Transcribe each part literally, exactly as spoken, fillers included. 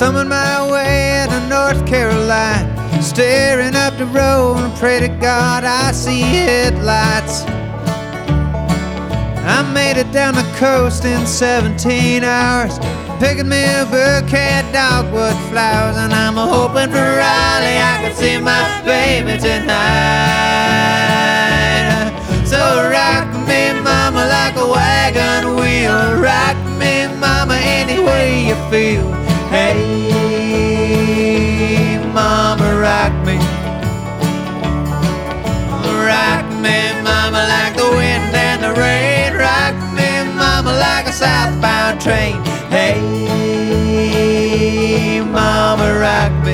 coming my way to North Carolina, staring up the road and pray to God I see headlights. I made it down the coast in seventeen hours, picking me a bouquet of dogwood flowers, and I'm hoping for Raleigh I can see my baby tonight. So rock me, mama, like a wagon wheel. Rock me, mama, any way you feel. Hey, mama, rock me. Rock me, mama, like the wind and the rain. Rock me, mama, like a southbound train. Hey, mama, rock me.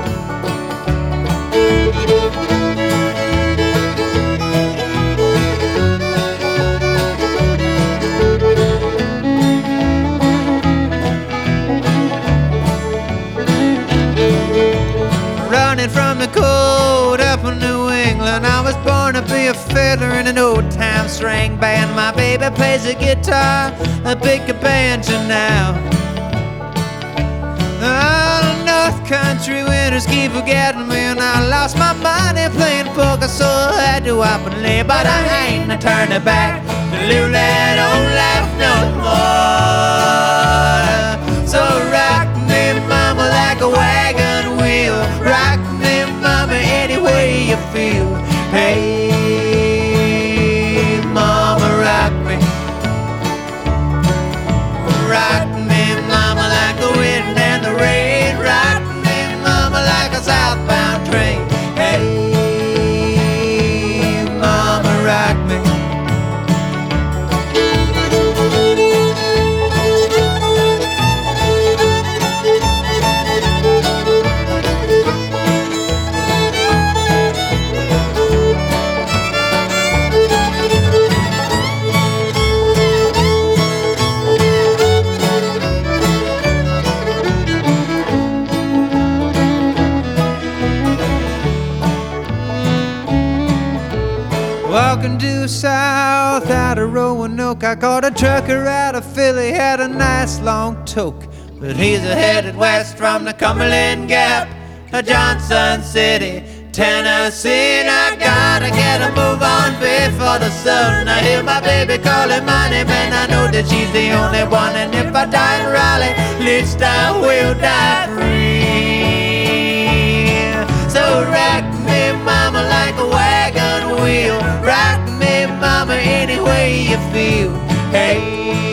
Running from the cold up in New England, I was born to be a fiddler in an old-time string band. My baby plays the guitar, I pick a banjo now. Oh, North Country winters keep forgetting me, and I lost my money playing poker, so I had to up and lay. But I ain't no turning back to live that old life no more. So rock me, mama, like a wagon wheel. Rock me, mama, any way you feel. Hey, mama, rock me. Rock me, mama, like the wind and the rain. Rock me, mama, like a southbound train. Hey, mama, rock me. Walking due south out of Roanoke, I caught a trucker out of Philly, had a nice long toke. But he's headed west from the Cumberland Gap to Johnson City, Tennessee. And I gotta get a move on before the sun. I hear my baby calling my name, and I know that she's the only one. And if I die in Raleigh, at least I will die free. So rock me, mama, like a wagon wheel. Rock me, mama, any way you feel. Hey.